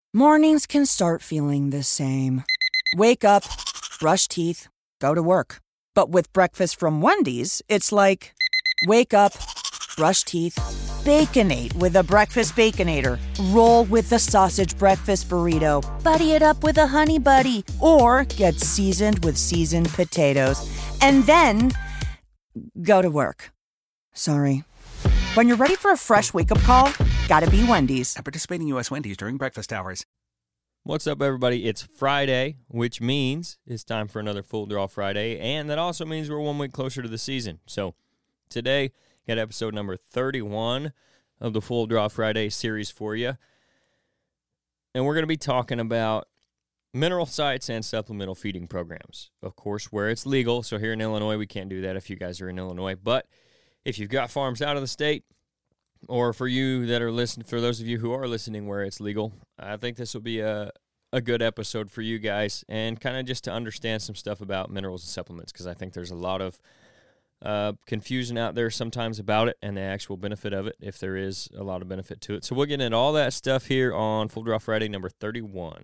Mornings can start feeling the same. Wake up, brush teeth, go to work. But with breakfast from Wendy's, it's like, wake up, brush teeth, Baconate with a breakfast Baconator. Roll with the sausage breakfast burrito. Buddy it up with a Honey Buddy. Or get seasoned with seasoned potatoes. And then go to work. Sorry. When you're ready for a fresh wake-up call, gotta be Wendy's. At participating U.S. Wendy's during breakfast hours. What's up, everybody? It's Friday, which means it's time for another Full Draw Friday, and that also means we're 1 week closer to the season. So today, got episode number 31 of the Full Draw Friday series for you, and we're going to be talking about mineral sites and supplemental feeding programs. Of course, where it's legal, so here in Illinois, we can't do that if you guys are in Illinois, but if you've got farms out of the state, or for you that are listening, for those of you who are listening where it's legal, I think this will be a good episode for you guys, and kind of just to understand some stuff about minerals and supplements, because I think there's a lot of confusion out there sometimes about it and the actual benefit of it, if there is a lot of benefit to it. So we'll get into all that stuff here on Full Draw Friday number 31.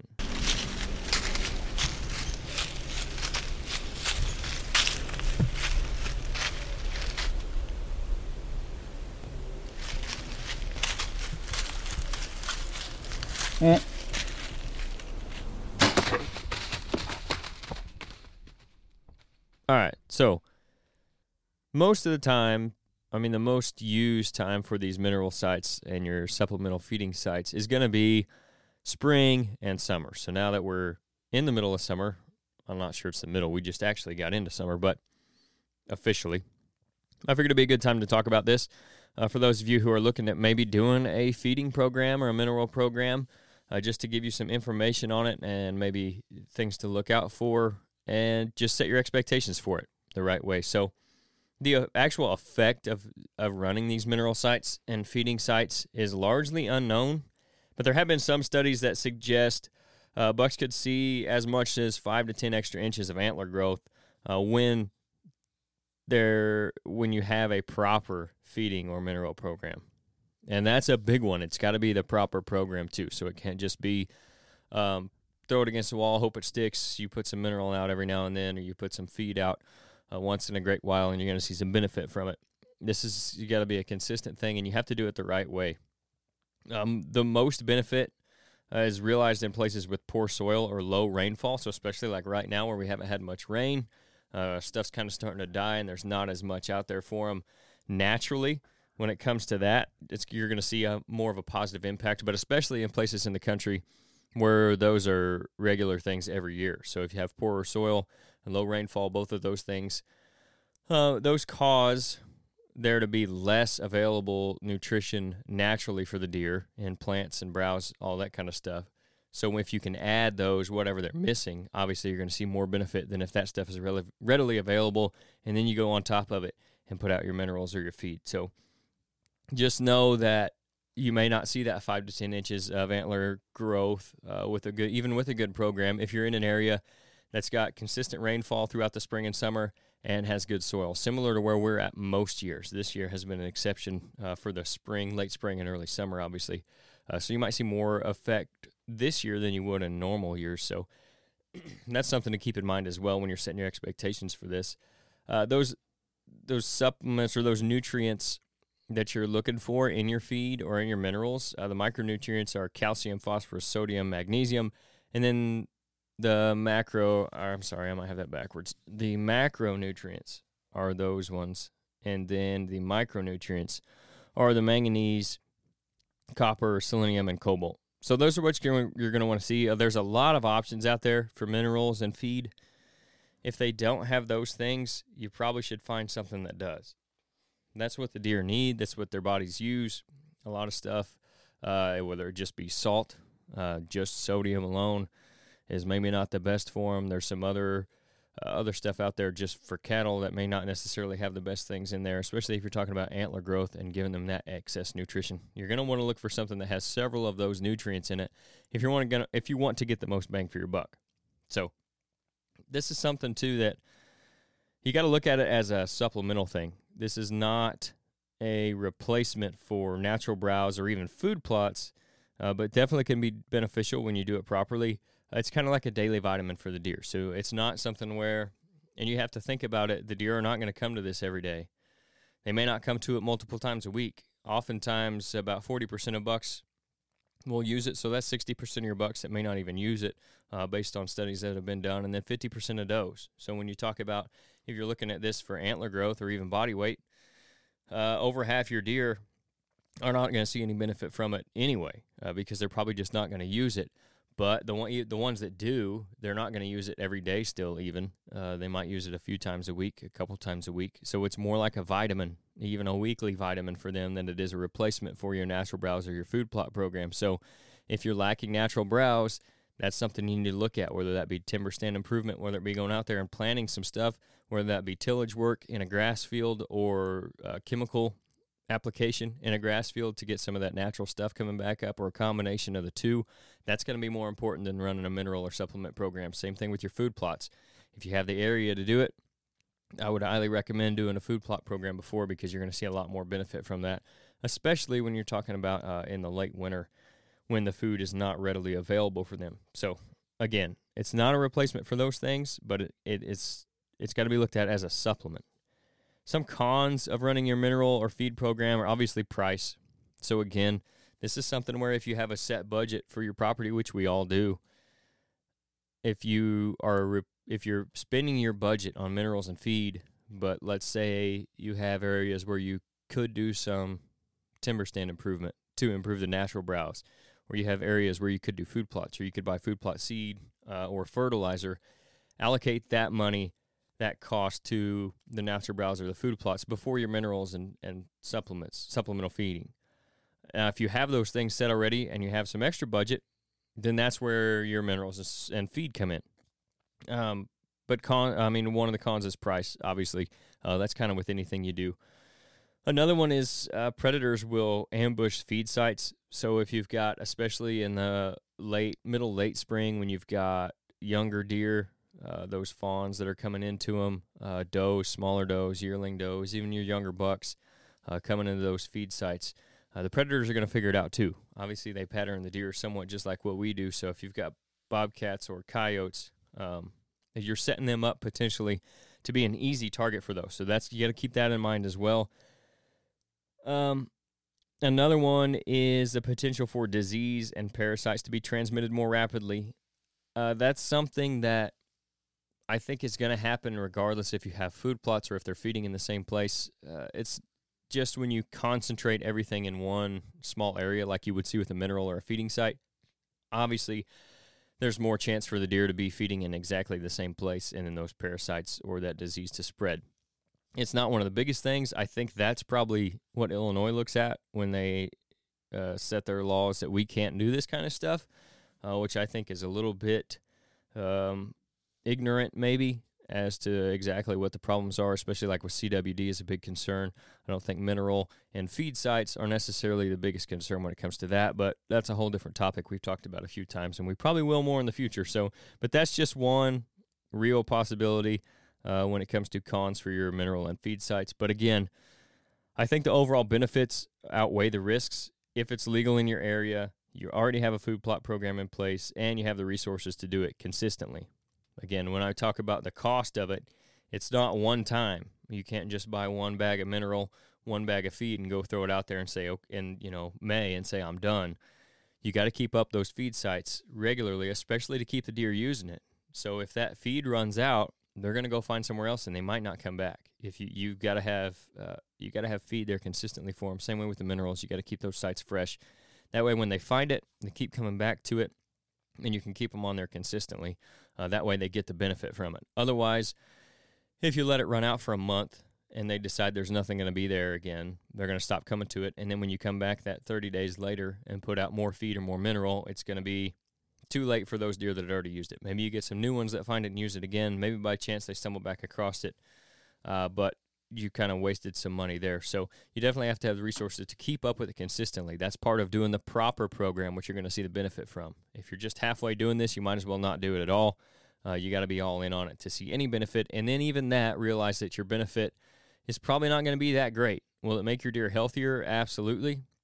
All right, so most of the time, the most used time for these mineral sites and your supplemental feeding sites is going to be spring and summer. So now that we're in the middle of summer, I'm not sure it's the middle, we just actually got into summer, but officially, I figured it'd be a good time to talk about this. For those of you who are looking at maybe doing a feeding program or a mineral program, just to give you some information on it and maybe things to look out for and just set your expectations for it the right way. So the actual effect of running these mineral sites and feeding sites is largely unknown, but there have been some studies that suggest bucks could see as much as 5 to 10 extra inches of antler growth when you have a proper feeding or mineral program. And that's a big one. It's got to be the proper program, too. So it can't just be throw it against the wall, hope it sticks. You put some mineral out every now and then, or you put some feed out once in a great while, and you're going to see some benefit from it. You got to be a consistent thing, and you have to do it the right way. The most benefit is realized in places with poor soil or low rainfall, so especially like right now where we haven't had much rain. Stuff's kind of starting to die, and there's not as much out there for them naturally. When it comes to that, you're going to see more of a positive impact, but especially in places in the country where those are regular things every year. So if you have poorer soil and low rainfall, both of those things, those cause there to be less available nutrition naturally for the deer in plants and browse, all that kind of stuff. So if you can add those, whatever they're missing, obviously you're going to see more benefit than if that stuff is readily available, and then you go on top of it and put out your minerals or your feed. So just know that you may not see that 5 to 10 inches of antler growth even with a good program if you're in an area that's got consistent rainfall throughout the spring and summer and has good soil, similar to where we're at most years. This year has been an exception for the spring, late spring, and early summer, obviously. So you might see more effect this year than you would in normal years. So that's something to keep in mind as well when you're setting your expectations for this. Those supplements or those nutrients that you're looking for in your feed or in your minerals, the micronutrients are calcium, phosphorus, sodium, magnesium, and then the macronutrients are those ones, and then the micronutrients are the manganese, copper, selenium, and cobalt. So those are what you're going to want to see. There's a lot of options out there for minerals and feed. If they don't have those things, you probably should find something that does. That's what the deer need. That's what their bodies use. A lot of stuff, whether it just be salt, just sodium alone, is maybe not the best for them. There's some other stuff out there just for cattle that may not necessarily have the best things in there, especially if you're talking about antler growth and giving them that excess nutrition. You're going to want to look for something that has several of those nutrients in it if you want to get the most bang for your buck. So this is something, too, that you got to look at it as a supplemental thing. This is not a replacement for natural browse or even food plots but definitely can be beneficial when you do it properly. It's kind of like a daily vitamin for the deer. So it's not something where, and you have to think about it, the deer are not going to come to this every day. They may not come to it multiple times a week. Oftentimes, about 40% of bucks will use it, so that's 60% of your bucks that may not even use it based on studies that have been done, and then 50% of does. So when you talk about, if you're looking at this for antler growth or even body weight, over half your deer are not going to see any benefit from it anyway because they're probably just not going to use it. But the ones that do, they're not going to use it every day still even. They might use it a few times a week, a couple times a week. So it's more like a vitamin, even a weekly vitamin for them than it is a replacement for your natural browse or your food plot program. So if you're lacking natural browse, that's something you need to look at, whether that be timber stand improvement, whether it be going out there and planting some stuff, whether that be tillage work in a grass field or chemical application in a grass field to get some of that natural stuff coming back up, or a combination of the two. That's going to be more important than running a mineral or supplement program. Same thing with your food plots. If you have the area to do it, I would highly recommend doing a food plot program before, because you're going to see a lot more benefit from that, especially when you're talking about in the late winter when the food is not readily available for them. So again, it's not a replacement for those things, but it's got to be looked at as a supplement. Some cons of running your mineral or feed program are obviously price. So again, this is something where if you have a set budget for your property, which we all do, if you're spending your budget on minerals and feed, but let's say you have areas where you could do some timber stand improvement to improve the natural browse, or you have areas where you could do food plots, or you could buy food plot seed or fertilizer, allocate that money, that cost to the natural browse or the food plots before your minerals and supplemental feeding. If you have those things set already and you have some extra budget, then that's where your minerals and feed come in. But one of the cons is price, obviously. That's kind of with anything you do. Another one is predators will ambush feed sites. So if you've got, especially in the late spring, when you've got younger deer, those fawns that are coming into them, does, smaller does, yearling does, even your younger bucks coming into those feed sites, the predators are going to figure it out too. Obviously, they pattern the deer somewhat just like what we do. So if you've got bobcats or coyotes, you're setting them up potentially to be an easy target for those. So you got to keep that in mind as well. Another one is the potential for disease and parasites to be transmitted more rapidly. That's something that I think is going to happen regardless if you have food plots or if they're feeding in the same place. It's just when you concentrate everything in one small area like you would see with a mineral or a feeding site, obviously there's more chance for the deer to be feeding in exactly the same place and then those parasites or that disease to spread. It's not one of the biggest things. I think that's probably what Illinois looks at when they set their laws that we can't do this kind of stuff, which I think is a little bit ignorant maybe as to exactly what the problems are, especially like with CWD is a big concern. I don't think mineral and feed sites are necessarily the biggest concern when it comes to that, but that's a whole different topic we've talked about a few times, and we probably will more in the future. So, but that's just one real possibility when it comes to cons for your mineral and feed sites. But again, I think the overall benefits outweigh the risks. If it's legal in your area, you already have a food plot program in place, and you have the resources to do it consistently. Again, when I talk about the cost of it, it's not one time. You can't just buy one bag of mineral, one bag of feed, and go throw it out there and say, May, and say I'm done. You got to keep up those feed sites regularly, especially to keep the deer using it. So if that feed runs out, they're going to go find somewhere else, and they might not come back. If you've got to have feed there consistently for them. Same way with the minerals, you got to keep those sites fresh. That way, when they find it, they keep coming back to it, and you can keep them on there consistently. That way they get the benefit from it. Otherwise, if you let it run out for a month and they decide there's nothing going to be there again, they're going to stop coming to it. And then when you come back that 30 days later and put out more feed or more mineral, it's going to be too late for those deer that had already used it. Maybe you get some new ones that find it and use it again. Maybe by chance they stumble back across it. But you kind of wasted some money there. So you definitely have to have the resources to keep up with it consistently. That's part of doing the proper program, which you're going to see the benefit from. If you're just halfway doing this, you might as well not do it at all. You got to be all in on it to see any benefit. And then even that, realize that your benefit is probably not going to be that great. Will it make your deer healthier? Absolutely.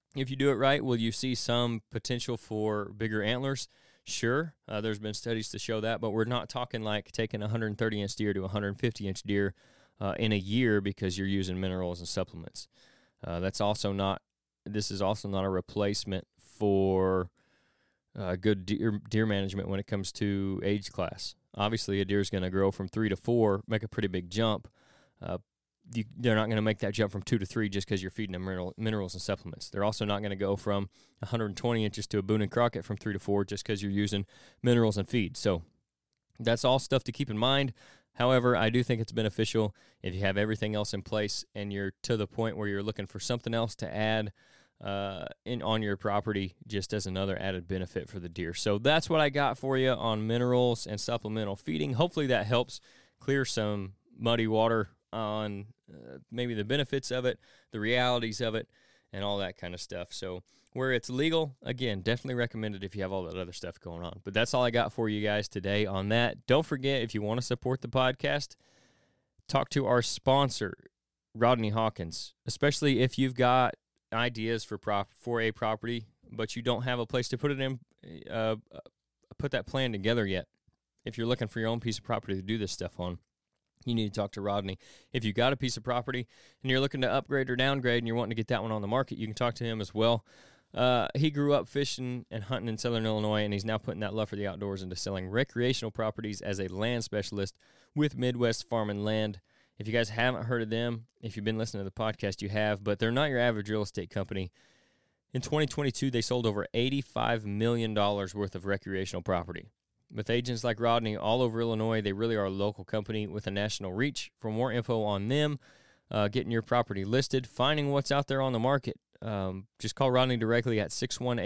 If you do it right, will you see some potential for bigger antlers? Sure. There's been studies to show that, but we're not talking like taking a 130-inch deer to a 150-inch deer in a year because you're using minerals and supplements. This is also not a replacement for good deer management when it comes to age class. Obviously, a deer is going to grow from 3 to 4, make a pretty big jump. They're not going to make that jump from 2 to 3 just because you're feeding them minerals and supplements. They're also not going to go from 120 inches to a Boone and Crockett from 3 to 4 just because you're using minerals and feed. So that's all stuff to keep in mind. However, I do think it's beneficial if you have everything else in place and you're to the point where you're looking for something else to add on your property just as another added benefit for the deer. So that's what I got for you on minerals and supplemental feeding. Hopefully that helps clear some muddy water on maybe the benefits of it, the realities of it, and all that kind of stuff. So where it's legal, again, definitely recommend it if you have all that other stuff going on. But that's all I got for you guys today on that. Don't forget, if you want to support the podcast, talk to our sponsor, Rodney Hawkins, especially if you've got ideas for a property, but you don't have a place to put it in, put that plan together yet. If you're looking for your own piece of property to do this stuff on, you need to talk to Rodney. If you got a piece of property and you're looking to upgrade or downgrade and you're wanting to get that one on the market, you can talk to him as well. He grew up fishing and hunting in Southern Illinois, and he's now putting that love for the outdoors into selling recreational properties as a land specialist with Midwest Farm and Land. If you guys haven't heard of them, if you've been listening to the podcast, you have, but they're not your average real estate company. In 2022, they sold over $85 million worth of recreational property. With agents like Rodney all over Illinois, they really are a local company with a national reach. For more info on them, getting your property listed, finding what's out there on the market, just call Rodney directly at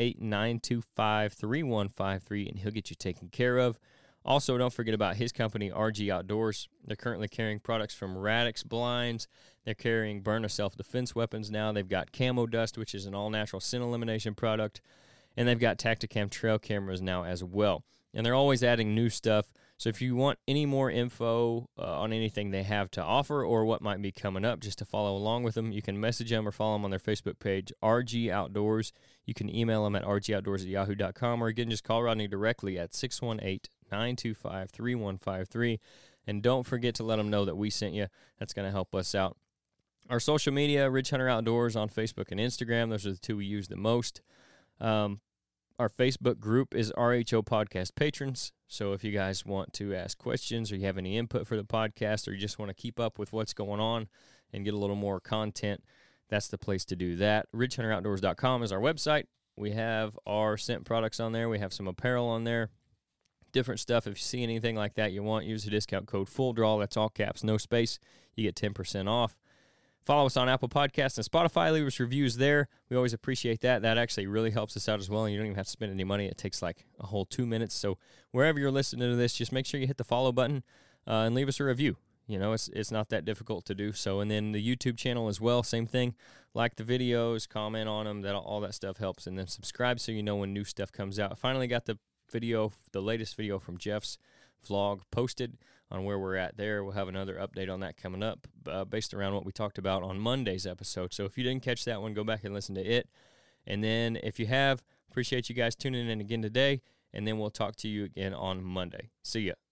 618-925-3153, and he'll get you taken care of. Also, don't forget about his company, RG Outdoors. They're currently carrying products from Radix blinds. They're carrying Byrna self-defense weapons now. They've got Camo Dust, which is an all-natural scent elimination product. And they've got Tacticam trail cameras now as well. And they're always adding new stuff. So if you want any more info on anything they have to offer or what might be coming up, just to follow along with them, you can message them or follow them on their Facebook page, RG Outdoors. You can email them at rgoutdoors@yahoo.com, or again, just call Rodney directly at 618-925-3153. And don't forget to let them know that we sent you. That's going to help us out. Our social media, Ridge Hunter Outdoors on Facebook and Instagram. Those are the two we use the most. Our Facebook group is RHO Podcast Patrons, so if you guys want to ask questions or you have any input for the podcast or you just want to keep up with what's going on and get a little more content, that's the place to do that. RidgeHunterOutdoors.com is our website. We have our scent products on there. We have some apparel on there, different stuff. If you see anything like that you want, use the discount code FULLDRAW. That's all caps, no space. You get 10% off. Follow us on Apple Podcasts and Spotify. Leave us reviews there. We always appreciate that. That actually really helps us out as well, and you don't even have to spend any money. It takes like a whole 2 minutes. So wherever you're listening to this, just make sure you hit the follow button and leave us a review. You know, it's not that difficult to do so. And then the YouTube channel as well, same thing. Like the videos, comment on them. All that stuff helps. And then subscribe so you know when new stuff comes out. I finally got the latest video from Jeff's vlog posted on where we're at there. We'll have another update on that coming up based around what we talked about on Monday's episode. So if you didn't catch that one, go back and listen to it. And then if you have, appreciate you guys tuning in again today, and then we'll talk to you again on Monday. See ya.